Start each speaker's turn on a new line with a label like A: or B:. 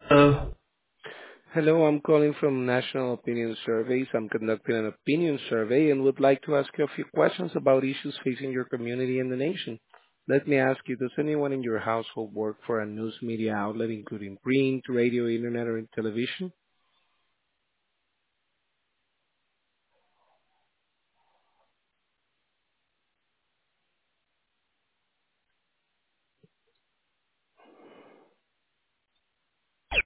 A: Uh,
B: Hello, I'm calling from National Opinion Surveys. I'm conducting an opinion survey and would like to ask you a few questions about issues facing your community and the nation. Let me ask you, does anyone in your household work for a news media outlet, including print, radio, internet, or television?